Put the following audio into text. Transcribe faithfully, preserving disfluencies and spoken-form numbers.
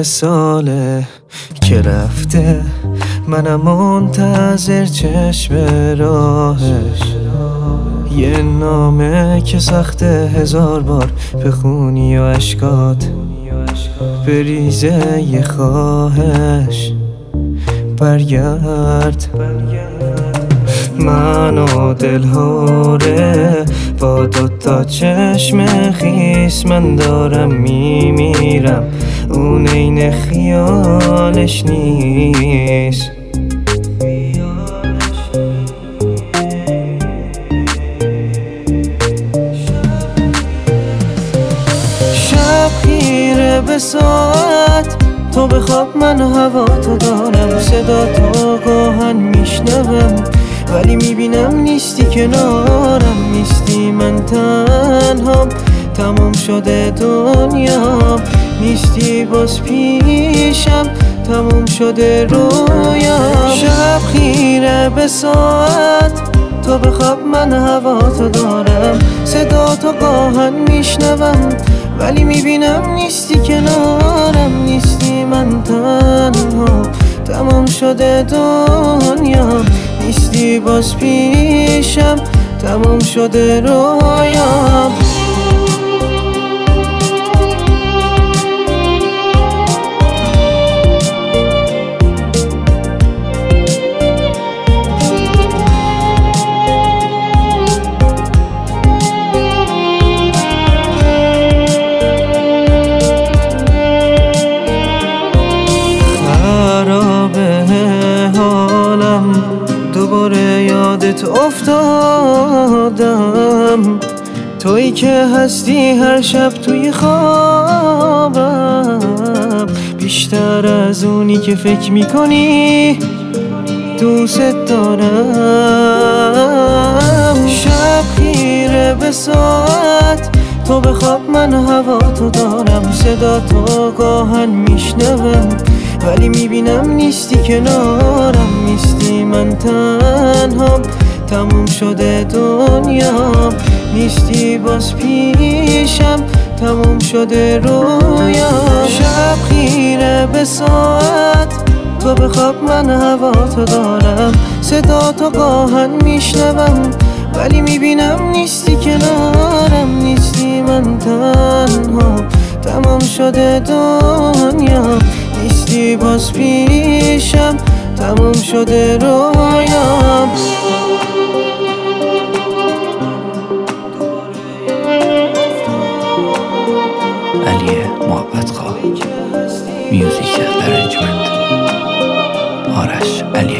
ساله که رفته، منم منتظر چشم راهش. یه نامه که سخته هزار بار بخونی و اشکات بریزه. یه خواهش برگرد. من و دلهوره با دوتا چشم خیس، من دارم میمیرم، اون عین خیالش نیست. شب خیره به ساعت، تو بخواب من هوا تو دارم، صدا تو گاهن میشنوم ولی میبینم نیستی کنارم. نیستی من تنهام، تموم شده دنیا. نیستی باز پیشم، تموم شده رویام. شب خیره به ساعت، تو بخواب من هوا تو دارم، صدا تو گاهن میشنوم ولی میبینم نیستی کنارم. نیستی من تنها، تمام شده دنیا. نیستی باز پیشم، تمام شده رویام. دوباره یادت افتادم، تویی که هستی هر شب توی خوابم. بیشتر از اونی که فکر میکنی دوست دارم. شب خیره به ساعت، تو بخواب من هوا تو دارم، صدا تو گاهن میشنوم ولی میبینم نیستی کنارم. نیستی من تنهام، تموم شده دنیا. نیستی باز پیشم، تموم شده رویام. شب خیره به ساعت، تو بخواب من هوا تو دارم، صدا تو گاهن میشنوم ولی میبینم نیستی کنارم. نیستی من تنها، تمام شده دنیا. نیستی باز پیشم، تموم شده رویام. علی محبت خواه، میوزیک ارنجمنت آرش علی.